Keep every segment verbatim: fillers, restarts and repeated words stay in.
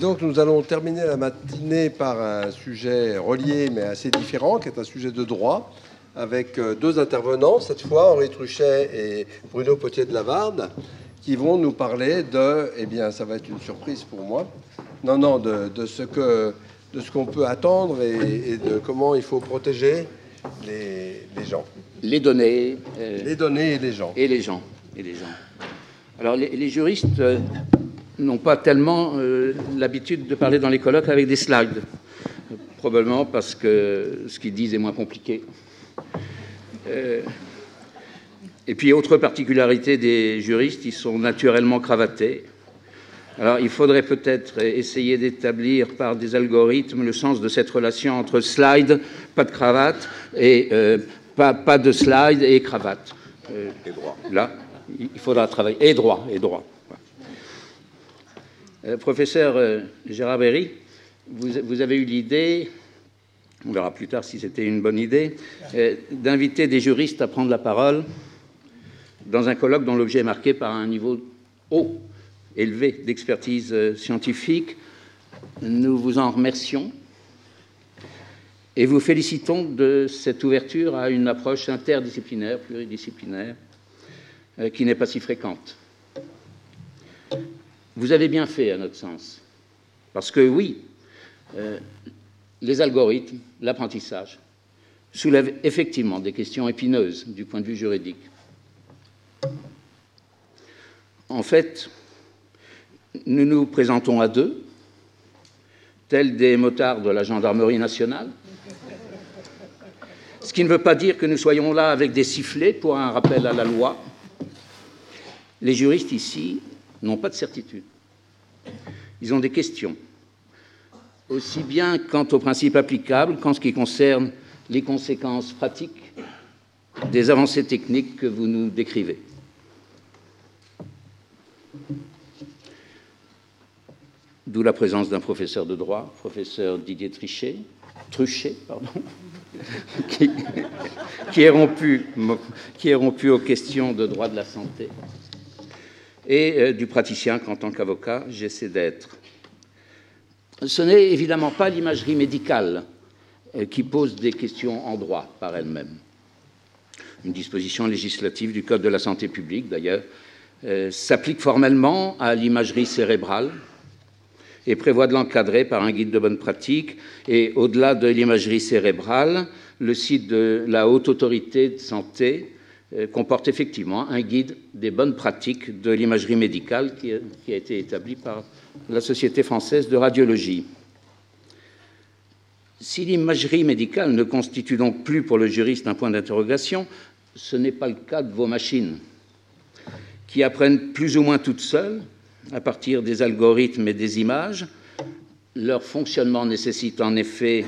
donc, nous allons terminer la matinée par un sujet relié, mais assez différent, qui est un sujet de droit, avec deux intervenants, cette fois, Henri Truchet et Bruno Potier de Lavarde, qui vont nous parler de, eh bien, ça va être une surprise pour moi, non, non, de, de ce que, de ce qu'on peut attendre et, et de comment il faut protéger les, les gens. Les données. Euh, les données et les gens. Et les gens. Et les gens. Alors, les, les juristes euh, n'ont pas tellement euh, l'habitude de parler dans les colloques avec des slides. Probablement parce que ce qu'ils disent est moins compliqué. Euh, et puis, autre particularité des juristes, ils sont naturellement cravatés. Alors, il faudrait peut-être essayer d'établir par des algorithmes le sens de cette relation entre slide, pas de cravate, et euh, pas, pas de slide et cravate. Euh, et droit. Là, il faudra travailler. Et droit, et droit. Euh, professeur euh, Gérard Berry, vous, vous avez eu l'idée, on verra plus tard si c'était une bonne idée, euh, d'inviter des juristes à prendre la parole dans un colloque dont l'objet est marqué par un niveau haut, élevé d'expertise euh, scientifique. Nous vous en remercions et vous félicitons de cette ouverture à une approche interdisciplinaire, pluridisciplinaire, euh, qui n'est pas si fréquente. Vous avez bien fait, à notre sens, parce que oui, euh, les algorithmes, l'apprentissage, soulèvent effectivement des questions épineuses du point de vue juridique. En fait, nous nous présentons à deux, tels des motards de la gendarmerie nationale, ce qui ne veut pas dire que nous soyons là avec des sifflets pour un rappel à la loi. Les juristes ici n'ont pas de certitude. Ils ont des questions, aussi bien quant aux principes applicables qu'en ce qui concerne les conséquences pratiques des avancées techniques que vous nous décrivez. D'où la présence d'un professeur de droit, professeur Didier Trichet, Truchet, pardon, qui, qui, est rompu, qui est rompu aux questions de droit de la santé, et euh, du praticien qu'en tant qu'avocat, j'essaie d'être. Ce n'est évidemment pas l'imagerie médicale euh, qui pose des questions en droit par elle-même. Une disposition législative du Code de la santé publique, d'ailleurs, euh, s'applique formellement à l'imagerie cérébrale et prévoit de l'encadrer par un guide de bonne pratique. Et au-delà de l'imagerie cérébrale, le site de la Haute Autorité de Santé euh, comporte effectivement un guide des bonnes pratiques de l'imagerie médicale qui a, qui a été établi par la Société française de radiologie. Si l'imagerie médicale ne constitue donc plus pour le juriste un point d'interrogation, ce n'est pas le cas de vos machines, qui apprennent plus ou moins toutes seules, à partir des algorithmes et des images. Leur fonctionnement nécessite en effet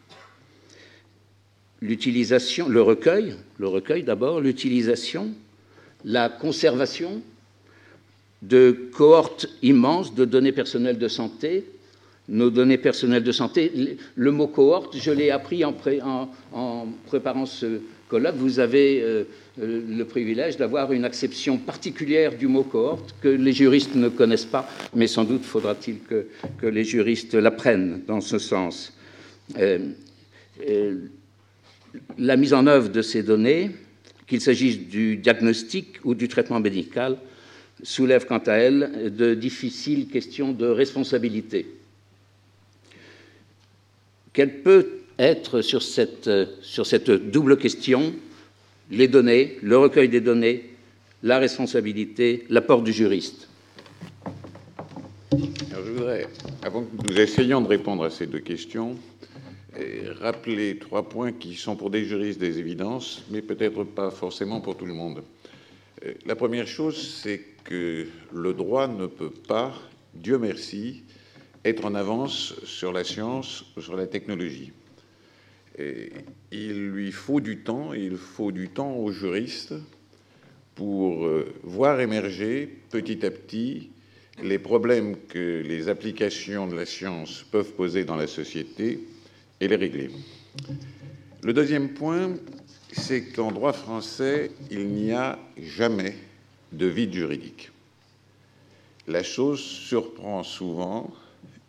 l'utilisation, le recueil, le recueil d'abord, l'utilisation, la conservation de cohortes immenses de données personnelles de santé. Nos données personnelles de santé, le mot cohorte, je l'ai appris en, pré, en, en préparant ce colloque. Vous avez euh, le privilège d'avoir une acception particulière du mot cohorte que les juristes ne connaissent pas, mais sans doute faudra-t-il que, que les juristes l'apprennent dans ce sens. Euh, euh, la mise en œuvre de ces données, qu'il s'agisse du diagnostic ou du traitement médical, soulève quant à elle de difficiles questions de responsabilité. Quelle peut être sur cette, sur cette double question, les données, le recueil des données, la responsabilité, l'apport du juriste? Alors, je voudrais, avant que nous essayions de répondre à ces deux questions, rappeler trois points qui sont pour des juristes des évidences, mais peut-être pas forcément pour tout le monde. La première chose, c'est que le droit ne peut pas, Dieu merci, être en avance sur la science ou sur la technologie. Et il lui faut du temps, et il faut du temps aux juristes pour voir émerger petit à petit les problèmes que les applications de la science peuvent poser dans la société et les régler. Le deuxième point, c'est qu'en droit français, il n'y a jamais de vide juridique. La chose surprend souvent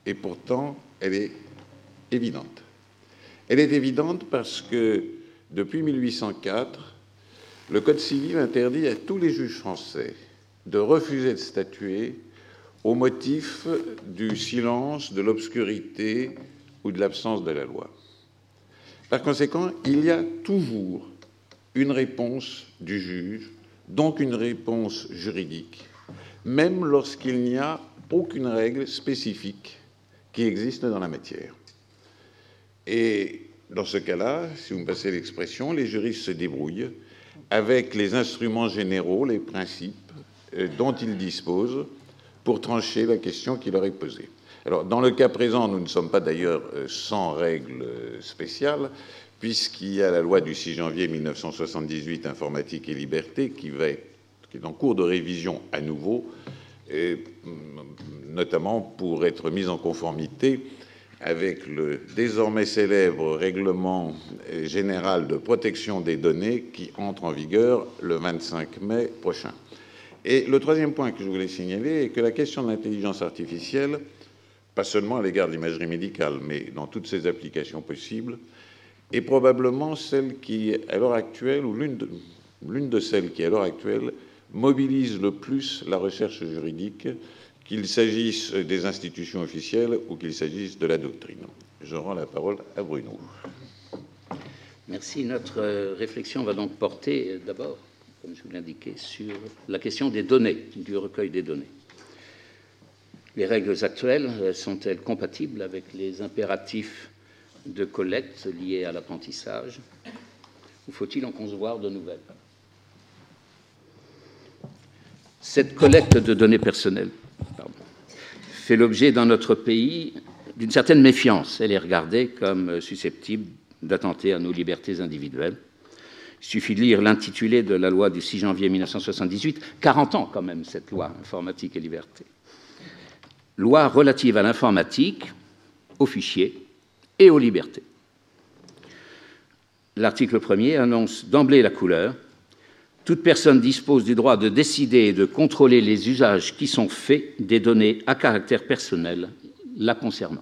et pourtant elle est évidente. Elle est évidente parce que depuis mille huit cent quatre, le Code civil interdit à tous les juges français de refuser de statuer au motif du silence, de l'obscurité ou de l'absence de la loi. Par conséquent, il y a toujours une réponse du juge, donc une réponse juridique, même lorsqu'il n'y a aucune règle spécifique qui existe dans la matière. Et dans ce cas-là, si vous me passez l'expression, les juristes se débrouillent avec les instruments généraux, les principes dont ils disposent pour trancher la question qui leur est posée. Alors, dans le cas présent, nous ne sommes pas d'ailleurs sans règles spéciales, puisqu'il y a la loi du six janvier mille neuf cent soixante-dix-huit, Informatique et Liberté, qui, va être, qui est en cours de révision à nouveau, et notamment pour être mise en conformité avec le désormais célèbre règlement général de protection des données qui entre en vigueur le vingt-cinq mai prochain. Et le troisième point que je voulais signaler est que la question de l'intelligence artificielle, pas seulement à l'égard de l'imagerie médicale, mais dans toutes ses applications possibles, est probablement celle qui, à l'heure actuelle, ou l'une de, l'une de celles qui, à l'heure actuelle, mobilise le plus la recherche juridique, qu'il s'agisse des institutions officielles ou qu'il s'agisse de la doctrine. Je rends la parole à Bruno. Merci. Notre réflexion va donc porter d'abord, comme je vous l'indiquais, sur la question des données, du recueil des données. Les règles actuelles sont-elles compatibles avec les impératifs de collecte liés à l'apprentissage, ou faut-il en concevoir de nouvelles? Cette collecte de données personnelles pardon, fait l'objet dans notre pays d'une certaine méfiance. Elle est regardée comme susceptible d'attenter à nos libertés individuelles. Il suffit de lire l'intitulé de la loi du six janvier mille neuf cent soixante-dix-huit, quarante ans quand même, cette loi, Informatique et Liberté. Loi relative à l'informatique, aux fichiers et aux libertés. L'article premier annonce d'emblée la couleur. Toute personne dispose du droit de décider et de contrôler les usages qui sont faits des données à caractère personnel la concernant.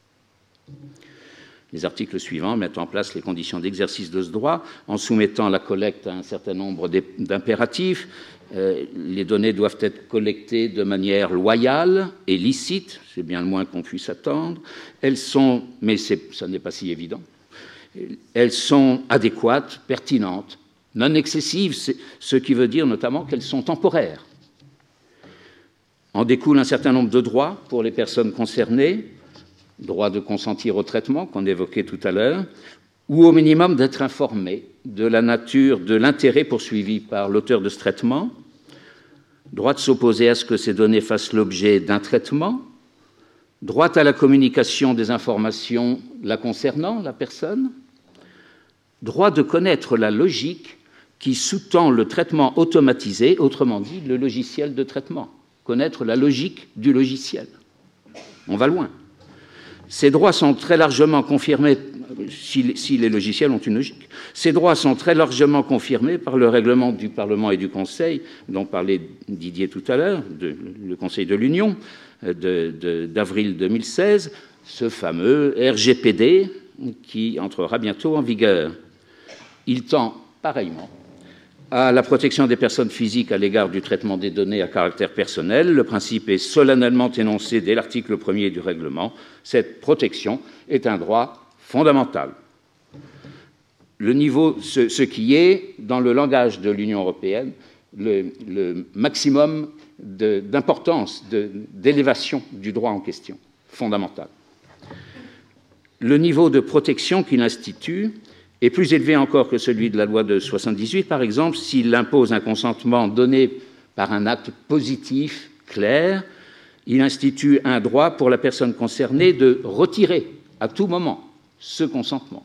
Les articles suivants mettent en place les conditions d'exercice de ce droit en soumettant la collecte à un certain nombre d'impératifs. Euh, les données doivent être collectées de manière loyale et licite, c'est bien le moins qu'on puisse attendre. Elles sont, mais ça n'est pas si évident, elles sont adéquates, pertinentes, non excessives, ce qui veut dire notamment qu'elles sont temporaires. En découle un certain nombre de droits pour les personnes concernées, droit de consentir au traitement qu'on évoquait tout à l'heure, ou au minimum d'être informé de la nature de l'intérêt poursuivi par l'auteur de ce traitement, droit de s'opposer à ce que ces données fassent l'objet d'un traitement, droit à la communication des informations la concernant, la personne, droit de connaître la logique qui sous-tend le traitement automatisé, autrement dit, le logiciel de traitement, connaître la logique du logiciel. On va loin. Ces droits sont très largement confirmés, si, si les logiciels ont une logique, ces droits sont très largement confirmés par le règlement du Parlement et du Conseil, dont parlait Didier tout à l'heure, le Conseil de l'Union, d'avril deux mille seize, ce fameux R G P D qui entrera bientôt en vigueur. Il tend pareillement à la protection des personnes physiques à l'égard du traitement des données à caractère personnel. Le principe est solennellement énoncé dès l'article premier du règlement. Cette protection est un droit fondamental. Le niveau, ce, ce qui est, dans le langage de l'Union européenne, le, le maximum d'importance, d'élévation du droit en question, fondamental. Le niveau de protection qu'il institue est plus élevé encore que celui de la loi de soixante-dix-huit, par exemple, s'il impose un consentement donné par un acte positif, clair. Il institue un droit pour la personne concernée de retirer à tout moment ce consentement.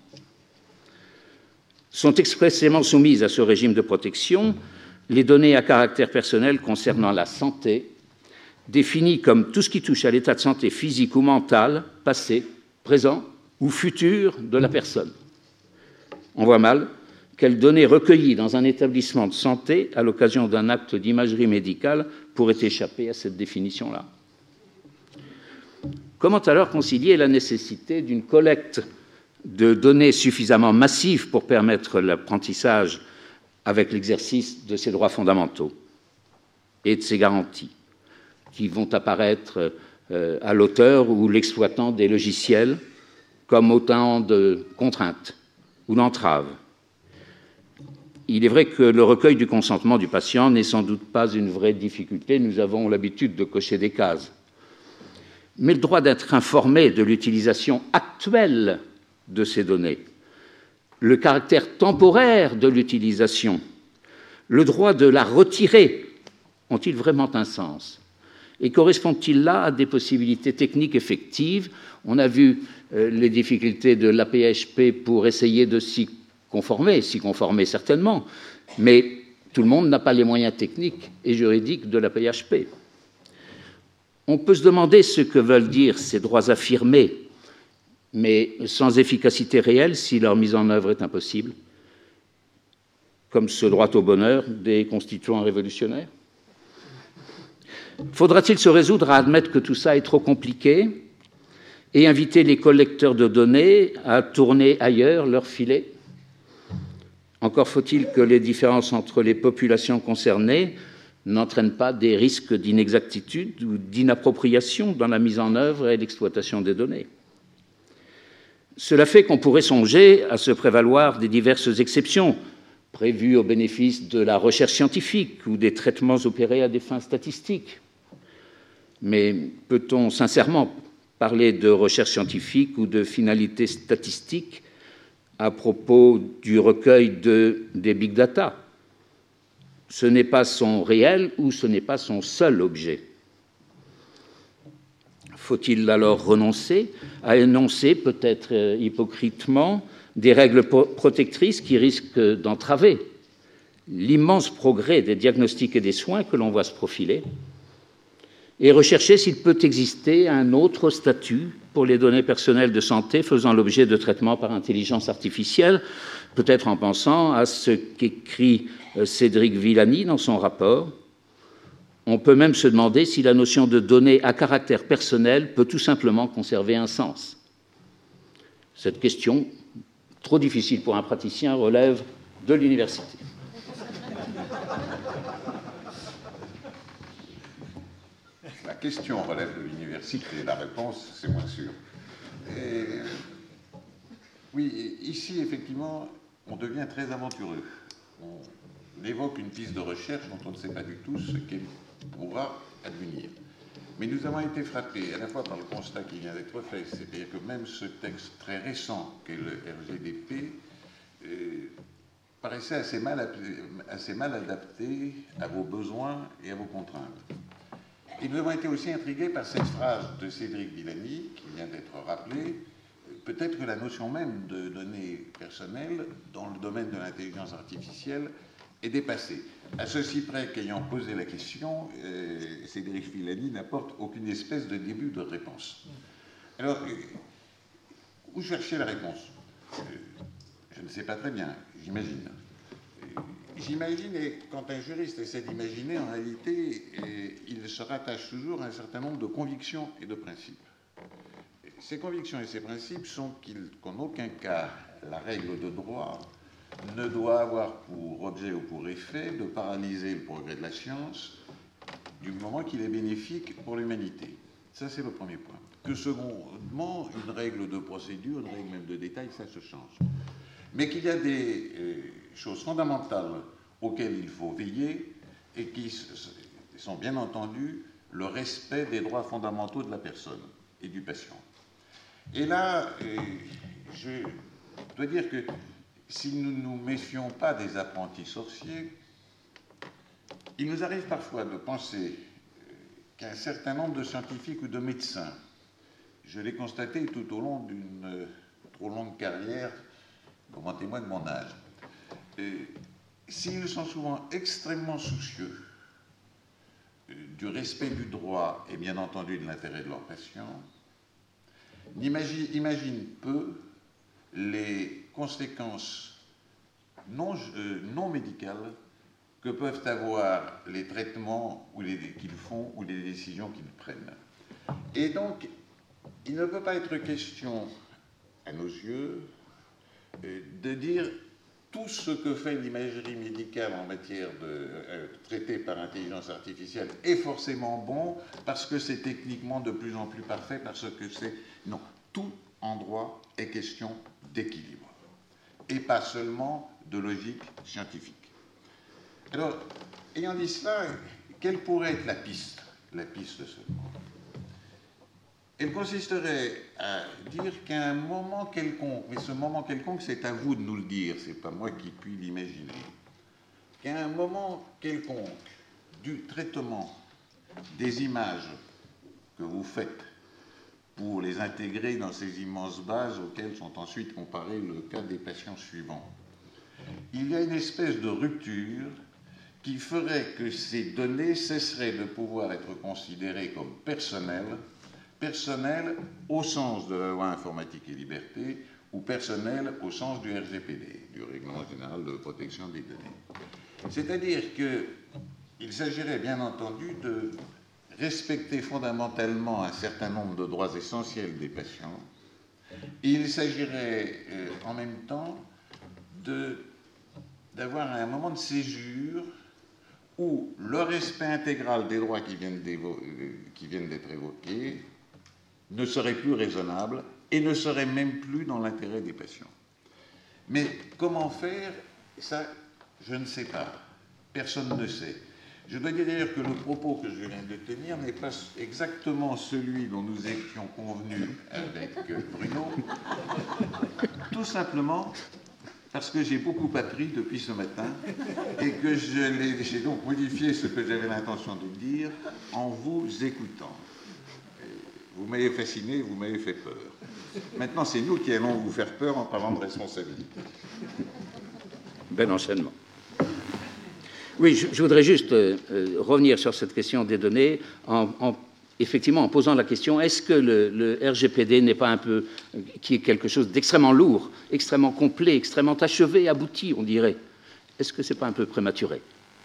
Sont expressément soumises à ce régime de protection les données à caractère personnel concernant la santé, définies comme tout ce qui touche à l'état de santé physique ou mental, passé, présent ou futur de la personne. On voit mal quelles données recueillies dans un établissement de santé à l'occasion d'un acte d'imagerie médicale pourraient échapper à cette définition-là. Comment alors concilier la nécessité d'une collecte de données suffisamment massives pour permettre l'apprentissage avec l'exercice de ces droits fondamentaux et de ces garanties qui vont apparaître euh, à l'auteur ou l'exploitant des logiciels comme autant de contraintes ou d'entraves? Il est vrai que le recueil du consentement du patient n'est sans doute pas une vraie difficulté, nous avons l'habitude de cocher des cases. Mais le droit d'être informé de l'utilisation actuelle de ces données, le caractère temporaire de l'utilisation, le droit de la retirer, ont-ils vraiment un sens? Et correspondent-ils là à des possibilités techniques effectives? On a vu euh, les difficultés de l'A P H P pour essayer de s'y conformer, s'y conformer certainement, mais tout le monde n'a pas les moyens techniques et juridiques de l'A P H P. On peut se demander ce que veulent dire ces droits affirmés, mais sans efficacité réelle si leur mise en œuvre est impossible, comme ce droit au bonheur des constituants révolutionnaires. Faudra-t-il se résoudre à admettre que tout ça est trop compliqué et inviter les collecteurs de données à tourner ailleurs leur filet? Encore faut-il que les différences entre les populations concernées n'entraînent pas des risques d'inexactitude ou d'inappropriation dans la mise en œuvre et l'exploitation des données. Cela fait qu'on pourrait songer à se prévaloir des diverses exceptions prévues au bénéfice de la recherche scientifique ou des traitements opérés à des fins statistiques. Mais peut-on sincèrement parler de recherche scientifique ou de finalité statistique à propos du recueil de, des big data? Ce n'est pas son réel ou ce n'est pas son seul objet. Faut-il alors renoncer à énoncer, peut-être hypocritement, des règles protectrices qui risquent d'entraver l'immense progrès des diagnostics et des soins que l'on voit se profiler, et rechercher s'il peut exister un autre statut pour les données personnelles de santé faisant l'objet de traitements par intelligence artificielle, peut-être en pensant à ce qu'écrit Cédric Villani dans son rapport. On peut même se demander si la notion de données à caractère personnel peut tout simplement conserver un sens. Cette question, trop difficile pour un praticien, relève de l'université. La question relève de l'université, la réponse, c'est moins sûr. Et, oui, ici, effectivement, on devient très aventureux. On évoque une piste de recherche dont on ne sait pas du tout ce qu'elle pourra advenir. Mais nous avons été frappés à la fois par le constat qui vient d'être fait, c'est-à-dire que même ce texte très récent qu'est le R G D P euh, paraissait assez mal, assez mal adapté à vos besoins et à vos contraintes. Et nous avons été aussi intrigués par cette phrase de Cédric Villani, qui vient d'être rappelée. Peut-être que la notion même de données personnelles dans le domaine de l'intelligence artificielle est dépassée. À ceci près qu'ayant posé la question, euh, Cédric Villani n'apporte aucune espèce de début de réponse. Alors, euh, où chercher la réponse? euh, Je ne sais pas très bien, j'imagine. J'imagine, et quand un juriste essaie d'imaginer, en réalité, il se rattache toujours à un certain nombre de convictions et de principes. Ces convictions et ces principes sont qu'en aucun cas, la règle de droit ne doit avoir pour objet ou pour effet de paralyser le progrès de la science du moment qu'il est bénéfique pour l'humanité. Ça, c'est le premier point. Que secondement, une règle de procédure, une règle même de détail, ça se change. Mais qu'il y a des euh, choses fondamentales auxquelles il faut veiller et qui sont bien entendu le respect des droits fondamentaux de la personne et du patient. Et là, euh, je dois dire que si nous ne nous méfions pas des apprentis sorciers, il nous arrive parfois de penser qu'un certain nombre de scientifiques ou de médecins, je l'ai constaté tout au long d'une trop longue carrière, comme en témoigne mon âge, s'ils sont souvent extrêmement soucieux du respect du droit et bien entendu de l'intérêt de leurs patients, imaginent peu les conséquences non, euh, non médicales que peuvent avoir les traitements qu'ils font ou les décisions qu'ils prennent. Et donc, il ne peut pas être question, à nos yeux, de dire tout ce que fait l'imagerie médicale en matière de euh, traité par intelligence artificielle est forcément bon parce que c'est techniquement de plus en plus parfait, parce que c'est... Non, tout en droit est question d'équilibre, et pas seulement de logique scientifique. Alors, ayant dit cela, quelle pourrait être la piste, la piste seulement? Elle consisterait à dire qu'à un moment quelconque, mais ce moment quelconque, c'est à vous de nous le dire, c'est pas moi qui puis l'imaginer, qu'à un moment quelconque du traitement des images que vous faites pour les intégrer dans ces immenses bases auxquelles sont ensuite comparés le cas des patients suivants, il y a une espèce de rupture qui ferait que ces données cesseraient de pouvoir être considérées comme personnelles, personnelles au sens de la loi informatique et liberté, ou personnelles au sens du R G P D, du Règlement général de protection des données. C'est-à-dire qu'il s'agirait bien entendu de respecter fondamentalement un certain nombre de droits essentiels des patients, et il s'agirait euh, en même temps de, d'avoir un moment de césure où le respect intégral des droits qui viennent, qui viennent d'être évoqués ne serait plus raisonnable et ne serait même plus dans l'intérêt des patients. Mais comment faire, ça, je ne sais pas. Personne ne sait. Je dois dire d'ailleurs que le propos que je viens de tenir n'est pas exactement celui dont nous étions convenus avec Bruno, tout simplement parce que j'ai beaucoup appris depuis ce matin et que je j'ai donc modifié ce que j'avais l'intention de dire en vous écoutant. Vous m'avez fasciné, vous m'avez fait peur. Maintenant, c'est nous qui allons vous faire peur en parlant de responsabilité. Bel enchaînement. Oui, je, je voudrais juste euh, revenir sur cette question des données en, en effectivement en posant la question, est-ce que le, le R G P D n'est pas un peu, qui est quelque chose d'extrêmement lourd, extrêmement complet, extrêmement achevé, abouti, on dirait? Est-ce que ce n'est pas un peu prématuré?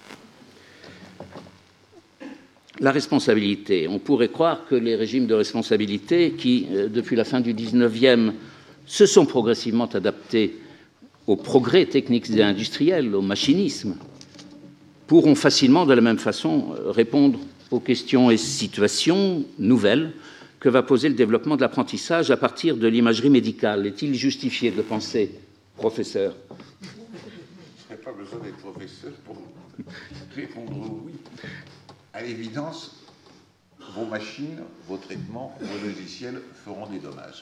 La responsabilité. On pourrait croire que les régimes de responsabilité qui, depuis la fin du dix-neuvième, se sont progressivement adaptés aux progrès techniques et industriels, au machinisme, pourront facilement, de la même façon, répondre aux questions et situations nouvelles que va poser le développement de l'apprentissage à partir de l'imagerie médicale. Est-il justifié de le penser, professeur? Je n'ai pas besoin d'être professeur pour répondre oui. À l'évidence, vos machines, vos traitements, vos logiciels feront des dommages,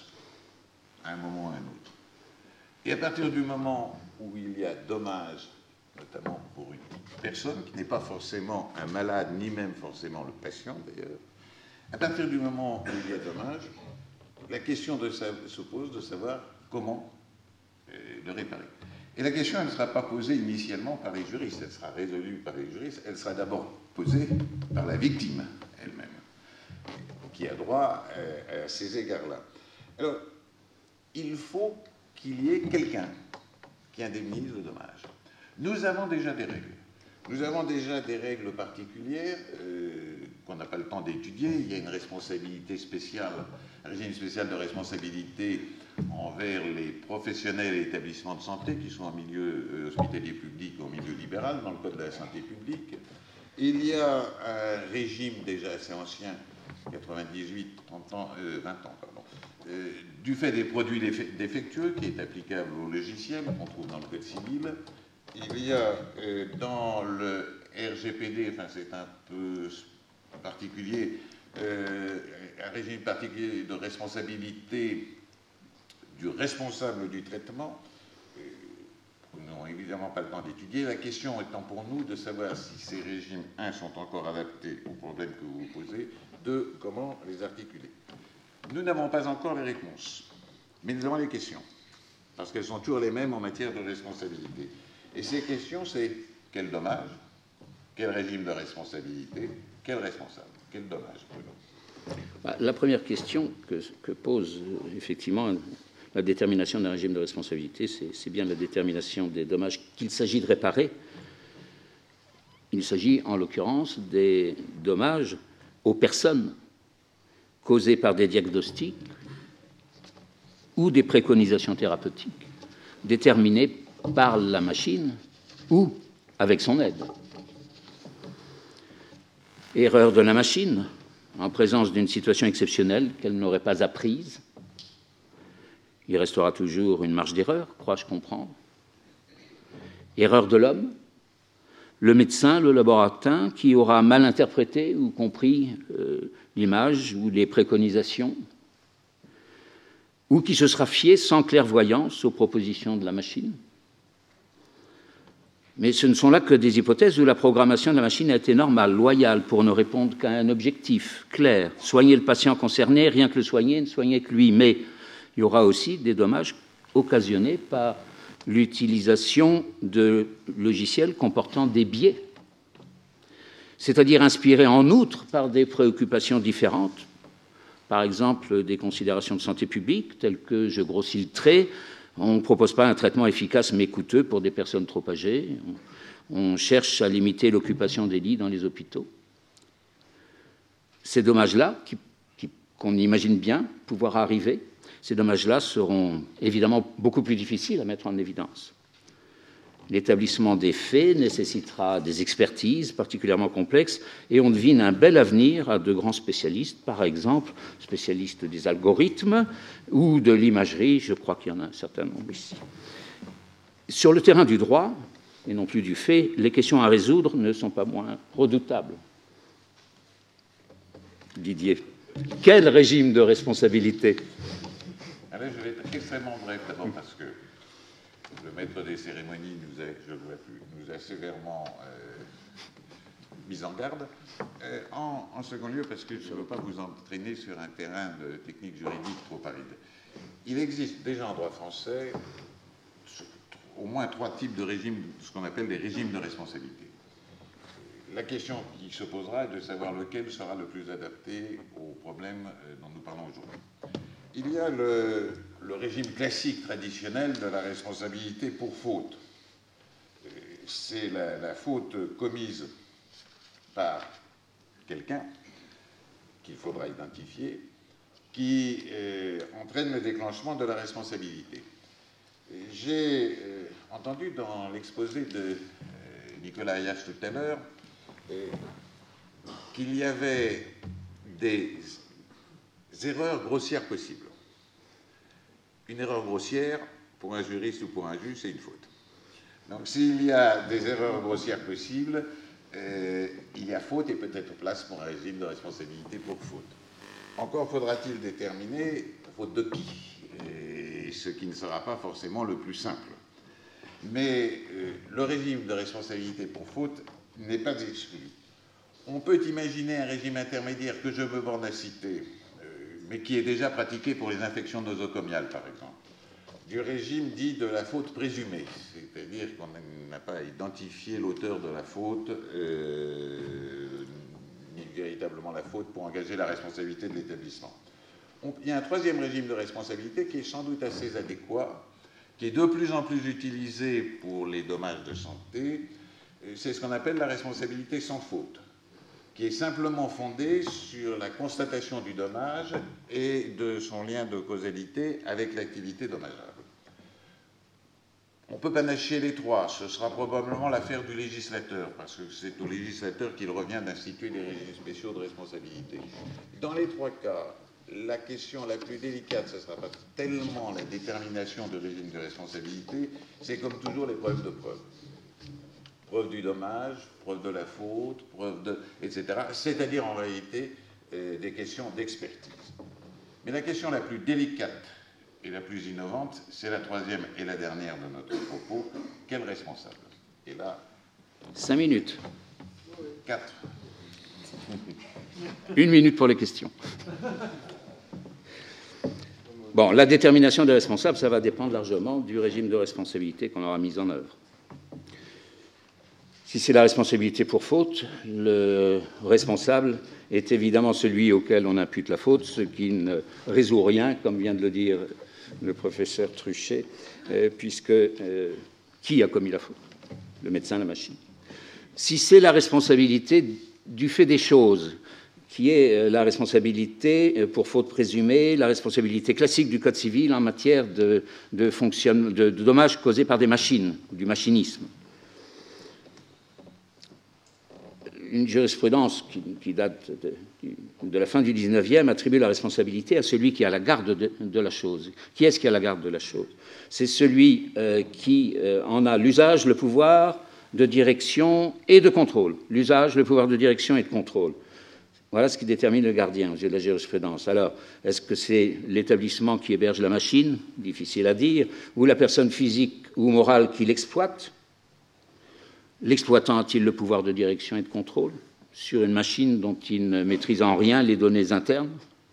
à un moment ou à un autre. Et à partir du moment où il y a dommage, notamment pour une personne qui n'est pas forcément un malade, ni même forcément le patient d'ailleurs, à partir du moment où il y a dommage, la question de, se pose de savoir comment euh, le réparer. Et la question, elle ne sera pas posée initialement par les juristes, elle sera résolue par les juristes, elle sera d'abord posée par la victime elle-même, qui a droit à, à ces égards-là. Alors, il faut qu'il y ait quelqu'un qui indemnise le dommage. Nous avons déjà des règles. Nous avons déjà des règles particulières euh, qu'on n'a pas le temps d'étudier. Il y a une responsabilité spéciale, un régime spécial de responsabilité envers les professionnels et établissements de santé qui sont en milieu euh, hospitalier public ou en milieu libéral, dans le Code de la santé publique. Il y a un régime déjà assez ancien, quatre-vingt-dix-huit, trente ans, euh, vingt ans, pardon, euh, du fait des produits défectueux qui est applicable au logiciel, qu'on trouve dans le Code civil. Il y a euh, dans le R G P D, enfin c'est un peu particulier, euh, un régime particulier de responsabilité du responsable du traitement. Nous n'avons évidemment pas le temps d'étudier. La question étant pour nous de savoir si ces régimes, un, sont encore adaptés au problème que vous vous posez, deux, comment les articuler. Nous n'avons pas encore les réponses, mais nous avons les questions, parce qu'elles sont toujours les mêmes en matière de responsabilité. Et ces questions, c'est quel dommage, quel régime de responsabilité, quel responsable, quel dommage, Bruno? La première question que, que pose effectivement la détermination d'un régime de responsabilité, c'est bien la détermination des dommages qu'il s'agit de réparer. Il s'agit en l'occurrence des dommages aux personnes causés par des diagnostics ou des préconisations thérapeutiques déterminées par la machine ou avec son aide. Erreur de la machine, en présence d'une situation exceptionnelle qu'elle n'aurait pas apprise. Il restera toujours une marge d'erreur, crois-je comprendre. Erreur de l'homme, le médecin, le laborantin, qui aura mal interprété ou compris euh, l'image ou les préconisations, ou qui se sera fié sans clairvoyance aux propositions de la machine. Mais ce ne sont là que des hypothèses où la programmation de la machine a été normale, loyale, pour ne répondre qu'à un objectif clair. Soigner le patient concerné, rien que le soigner, ne soigner que lui. Mais il y aura aussi des dommages occasionnés par l'utilisation de logiciels comportant des biais, c'est-à-dire inspirés en outre par des préoccupations différentes, par exemple des considérations de santé publique, telles que, je grossis le trait, on ne propose pas un traitement efficace mais coûteux pour des personnes trop âgées, on cherche à limiter l'occupation des lits dans les hôpitaux. Ces dommages-là, qui, qui, qu'on imagine bien pouvoir arriver, ces dommages-là seront évidemment beaucoup plus difficiles à mettre en évidence. L'établissement des faits nécessitera des expertises particulièrement complexes et on devine un bel avenir à de grands spécialistes, par exemple spécialistes des algorithmes ou de l'imagerie, je crois qu'il y en a un certain nombre ici. Sur le terrain du droit, et non plus du fait, les questions à résoudre ne sont pas moins redoutables. Didier, quel régime de responsabilité ? Alors, je vais être extrêmement bref, d'abord parce que le maître des cérémonies nous a, je le vois plus, nous a sévèrement euh, mis en garde. Euh, en, en second lieu, parce que je ne veux pas vous entraîner sur un terrain de technique juridique trop aride. Il existe déjà en droit français au moins trois types de régimes, ce qu'on appelle des régimes de responsabilité. La question qui se posera est de savoir lequel sera le plus adapté aux problèmes dont nous parlons aujourd'hui. Il y a le, le régime classique traditionnel de la responsabilité pour faute. C'est la, la faute commise par quelqu'un qu'il faudra identifier qui euh, entraîne le déclenchement de la responsabilité. J'ai euh, entendu dans l'exposé de euh, Nicolas Ayache tout à l'heure euh, qu'il y avait des erreurs grossières possibles. Une erreur grossière, pour un juriste ou pour un juge, c'est une faute. Donc s'il y a des erreurs grossières possibles, euh, il y a faute et peut-être place pour un régime de responsabilité pour faute. Encore faudra-t-il déterminer faute de qui, et ce qui ne sera pas forcément le plus simple. Mais euh, le régime de responsabilité pour faute n'est pas exclu. On peut imaginer un régime intermédiaire que je me borne à citer, mais qui est déjà pratiqué pour les infections nosocomiales, par exemple, du régime dit de la faute présumée, c'est-à-dire qu'on n'a pas identifié l'auteur de la faute, euh, ni véritablement la faute pour engager la responsabilité de l'établissement. Il y a un troisième régime de responsabilité qui est sans doute assez adéquat, qui est de plus en plus utilisé pour les dommages de santé, c'est ce qu'on appelle la responsabilité sans faute, qui est simplement fondée sur la constatation du dommage et de son lien de causalité avec l'activité dommageable. On peut panacher les trois, ce sera probablement l'affaire du législateur, parce que c'est au législateur qu'il revient d'instituer des régimes spéciaux de responsabilité. Dans les trois cas, la question la plus délicate, ce ne sera pas tellement la détermination de régime de responsabilité, c'est comme toujours les preuves de preuve. Preuve du dommage, preuve de la faute, preuve de... et cetera. C'est-à-dire en réalité euh, des questions d'expertise. Mais la question la plus délicate et la plus innovante, c'est la troisième et la dernière de notre propos. Quel responsable? Et là... Cinq minutes. Quatre. Une minute pour les questions. Bon, la détermination des responsables, ça va dépendre largement du régime de responsabilité qu'on aura mis en œuvre. Si c'est la responsabilité pour faute, le responsable est évidemment celui auquel on impute la faute, ce qui ne résout rien, comme vient de le dire le professeur Truchet, euh, puisque euh, qui a commis la faute? Le médecin, la machine. Si c'est la responsabilité du fait des choses qui est la responsabilité pour faute présumée, la responsabilité classique du Code civil en matière de, de, fonction, de, de dommages causés par des machines, du machinisme. Une jurisprudence qui, qui date de, de la fin du dix-neuvième attribue la responsabilité à celui qui a la garde de, de la chose. Qui est-ce qui a la garde de la chose? C'est celui euh, qui euh, en a l'usage, le pouvoir de direction et de contrôle. L'usage, le pouvoir de direction et de contrôle. Voilà ce qui détermine le gardien aux yeux de la jurisprudence. Alors, est-ce que c'est l'établissement qui héberge la machine? Difficile à dire. Ou la personne physique ou morale qui l'exploite? L'exploitant a-t-il le pouvoir de direction et de contrôle sur une machine dont il ne maîtrise en rien les données internes?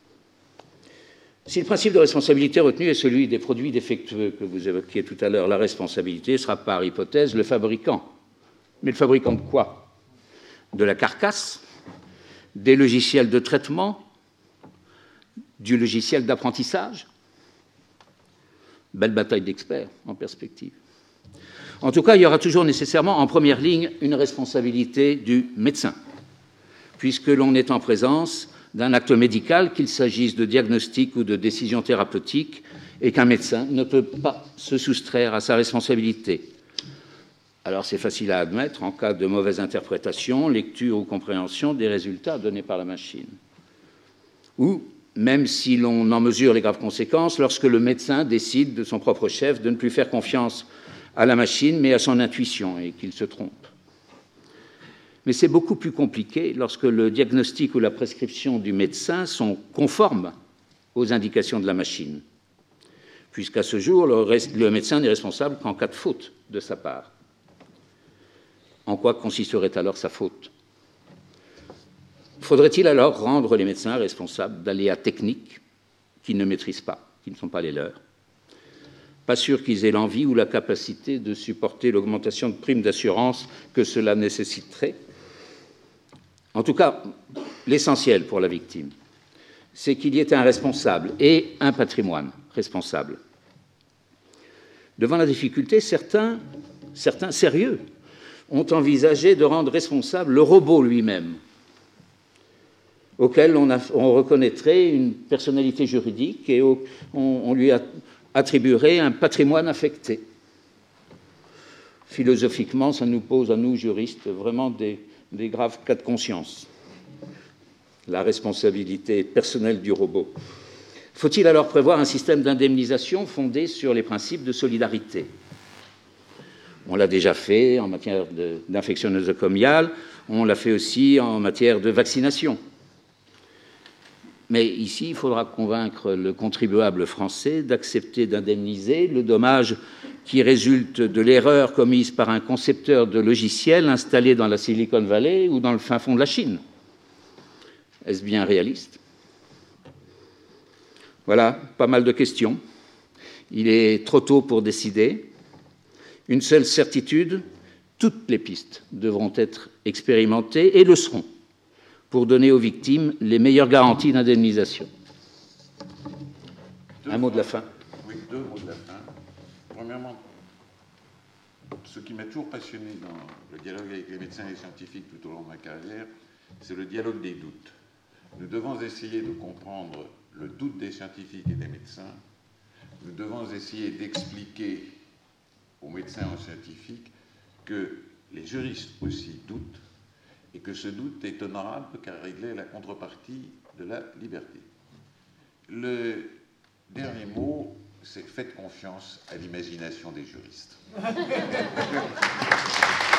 Si le principe de responsabilité retenu est celui des produits défectueux que vous évoquiez tout à l'heure, la responsabilité sera par hypothèse le fabricant. Mais le fabricant de quoi? De la carcasse, des logiciels de traitement, du logiciel d'apprentissage? Belle bataille d'experts en perspective. En tout cas, il y aura toujours nécessairement en première ligne une responsabilité du médecin, puisque l'on est en présence d'un acte médical, qu'il s'agisse de diagnostic ou de décision thérapeutique, et qu'un médecin ne peut pas se soustraire à sa responsabilité. Alors c'est facile à admettre en cas de mauvaise interprétation, lecture ou compréhension des résultats donnés par la machine. Ou, même si l'on en mesure les graves conséquences, lorsque le médecin décide de son propre chef de ne plus faire confiance à la machine, mais à son intuition, et qu'il se trompe. Mais c'est beaucoup plus compliqué lorsque le diagnostic ou la prescription du médecin sont conformes aux indications de la machine, puisqu'à ce jour, le, le médecin n'est responsable qu'en cas de faute de sa part. En quoi consisterait alors sa faute? Faudrait-il alors rendre les médecins responsables d'aléas techniques qu'ils ne maîtrisent pas, qui ne sont pas les leurs? Pas sûr qu'ils aient l'envie ou la capacité de supporter l'augmentation de primes d'assurance que cela nécessiterait. En tout cas, l'essentiel pour la victime, c'est qu'il y ait un responsable et un patrimoine responsable. Devant la difficulté, certains, certains sérieux ont envisagé de rendre responsable le robot lui-même, auquel on, a, on reconnaîtrait une personnalité juridique et au, on, on lui a attribuerait un patrimoine affecté. Philosophiquement, ça nous pose à nous, juristes, vraiment des, des graves cas de conscience. La responsabilité personnelle du robot. Faut-il alors prévoir un système d'indemnisation fondé sur les principes de solidarité? On l'a déjà fait en matière d'infection nosocomiale, on l'a fait aussi en matière de vaccination. Mais ici, il faudra convaincre le contribuable français d'accepter d'indemniser le dommage qui résulte de l'erreur commise par un concepteur de logiciels installé dans la Silicon Valley ou dans le fin fond de la Chine. Est-ce bien réaliste? Voilà, pas mal de questions. Il est trop tôt pour décider. Une seule certitude, toutes les pistes devront être expérimentées et le seront, pour donner aux victimes les meilleures garanties d'indemnisation. Un mot de la fin. Oui, deux mots de la fin. Premièrement, ce qui m'a toujours passionné dans le dialogue avec les médecins et les scientifiques tout au long de ma carrière, c'est le dialogue des doutes. Nous devons essayer de comprendre le doute des scientifiques et des médecins. Nous devons essayer d'expliquer aux médecins et aux scientifiques que les juristes aussi doutent, et que ce doute est honorable car il est la contrepartie de la liberté. Le dernier mot, c'est faites confiance à l'imagination des juristes.